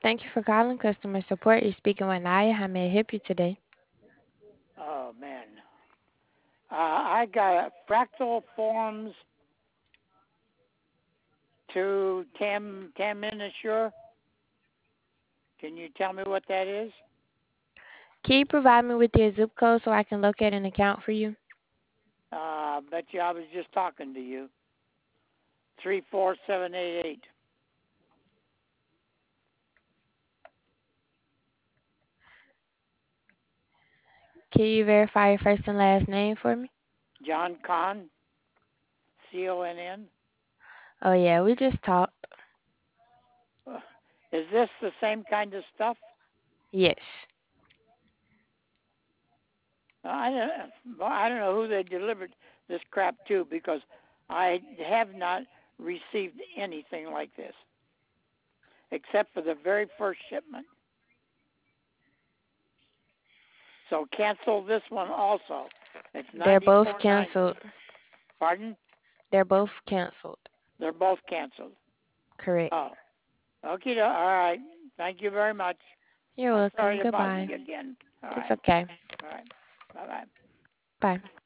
Thank you for calling customer support. You're speaking with Naya. How may I help you today? Oh man, I got fractal forms to Tam Miniature. Can you tell me what that is? Can you provide me with your zip code so I can locate an account for you? Bet you I was just talking to you. 34788. Can you verify your first and last name for me? John Conn, CONN. Oh, yeah, we just talked. Is this the same kind of stuff? Yes. I don't know who they delivered this crap to because I have not received anything like this except for the very first shipment. So cancel this one also. It's They're both 94.90. canceled. Pardon? They're both canceled. They're both canceled. Correct. Oh, okay. All right. Thank you very much. You're I'm welcome. sorry to bother Goodbye. you again. All It's right. okay. All right. Bye bye. Bye.